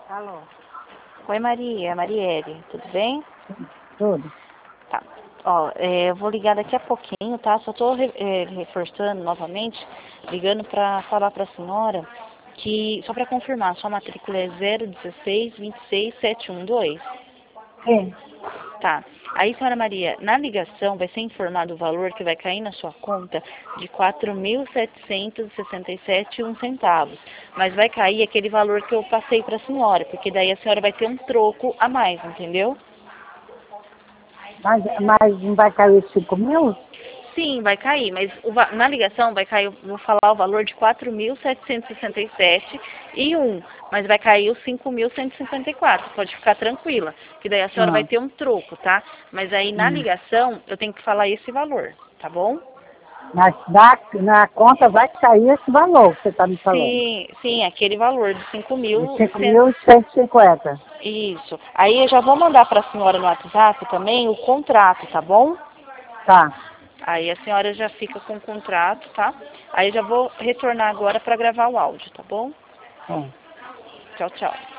Alô? Oi, Maria, Marielle, tudo bem? Tudo? Tá. Ó, eu vou ligar daqui a pouquinho, tá? Só tô reforçando novamente, ligando pra falar pra senhora que, só pra confirmar, sua matrícula é 016-26712. Sim. Tá. Aí, senhora Maria, na ligação vai ser informado o valor que vai cair na sua conta de 4.767,01 centavos. Mas vai cair aquele valor que eu passei para a senhora, porque daí a senhora vai ter um troco a mais, entendeu? Mas não vai cair 5 mil? Sim, vai cair, mas na ligação vai cair, eu vou falar o valor de 4.767,01, mas vai cair os 5.154. Pode ficar tranquila, que daí a senhora vai Ah, ter um troco, tá? Mas aí na ligação eu tenho que falar esse valor, tá bom? Mas na conta vai cair esse valor que você está me falando. Sim, sim, aquele valor de De 5.100. 5.150. Isso. Aí eu já vou mandar para a senhora no WhatsApp também o contrato, tá bom? Tá. Aí a senhora já fica com o contrato, tá? Aí eu já vou retornar agora para gravar o áudio, tá bom? É. Tchau, tchau.